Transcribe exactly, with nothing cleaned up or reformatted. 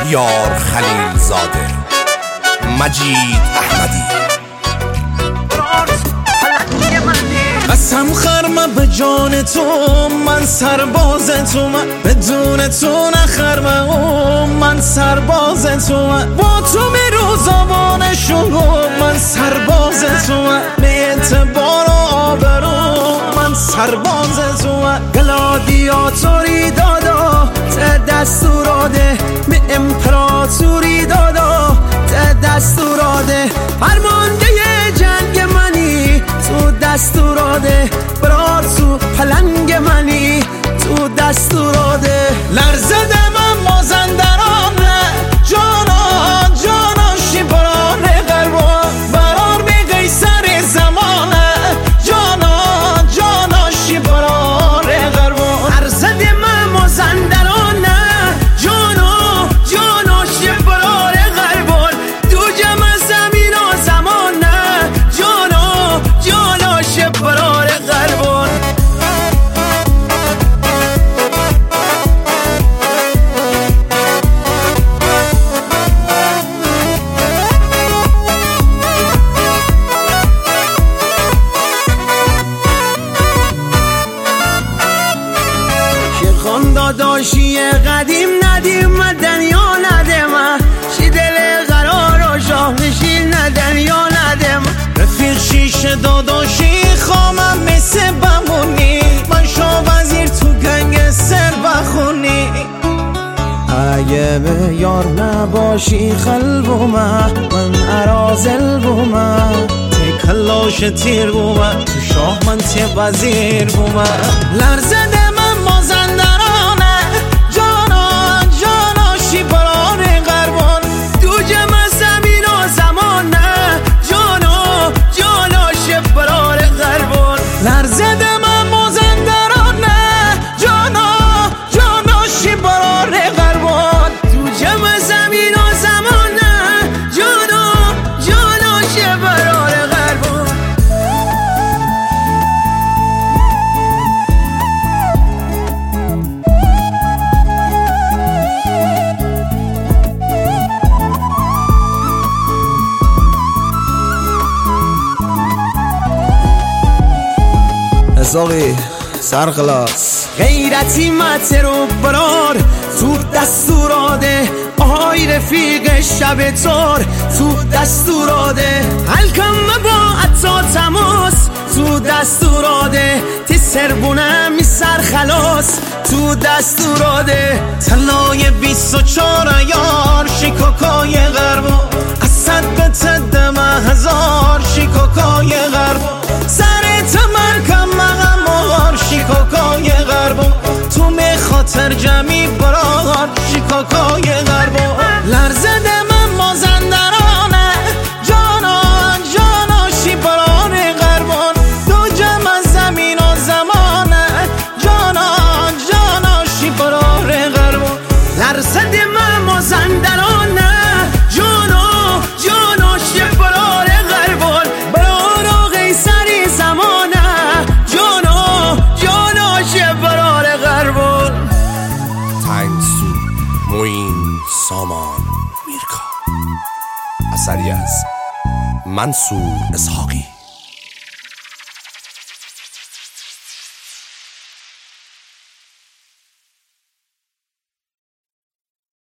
مهیار خلیل زاده، مجید احمدی. قسم خرمه به جان تو، من سرباز تو، من بدون تو نخرمه، من سرباز تو، من با تو می روزابان شو، من سرباز تو، من به اعتبار و آبرو، من سرباز تو، من گلادیاتوری دادا ته دستوراده، به امپراتوری دادا ته دستوراده، فرمانده جنگ منی تو دستوراده، برار تو پلنگ منی تو دستوراده. لرزده من مازندرانه، جانا جانا شیبرانه غربا، برار می قیصر زمانه، جانا جانا شیبرانه غربا. لرزده من مازندرانه، جانا جانا شیبرانه غربا، دو جمع زمین و زمانه، جانا جانا شیبرانه غربا. شیرخان داداشی قدیم ندیم مدن یا ندم، شی دل قرار و شاه نشین ندن یا ندم. رفیق شیش داداشی خامم مثل بمونی، من شا وزیر تو گنگ سر بخونی. اگه به یار نباشی خل بومه، من ارازل بومه، تی کلاش تیر بومه، تو شاه من تی وزیر بومه. لرزده من مازندرانه، جانا جانا شیبران غربان، دو جمع زمین و زمانه، جانا جانا شیبران غربان. لرزده من مازندرانه، جانا جانا شیبران غربان، دو جمع زمین و زمانه، جانا جانا شیبران غربان. حسابی سرخلاص غیرتی مترو برار تو دستوراده، آهای رفیق شب تار تو دستوراده، حلکم با عطا تماس تو دستوراده، تی سربونه می سرخلاص تو دستوراده. تلای بیست و چار یار شیکاکای غربا، از صد به تدم هزار شیکاکای غربا، سر تمر کم مغم مغار شیکاکای غربا، تو می خاطر جمعی برار شیکاکای غربا. لرزده من مازندرانه، جانا جانا شیبران غربان، دو جمع زمین و زمانه، جانا جانا شیبران غربان. لرزده من مازندرانه، جانا جانا شیبران غربان، برار قیصری زمانه، جانا جانا شیبران غربان. تنگسو موین سامان میرکا، اثری از منصور اسحاقی.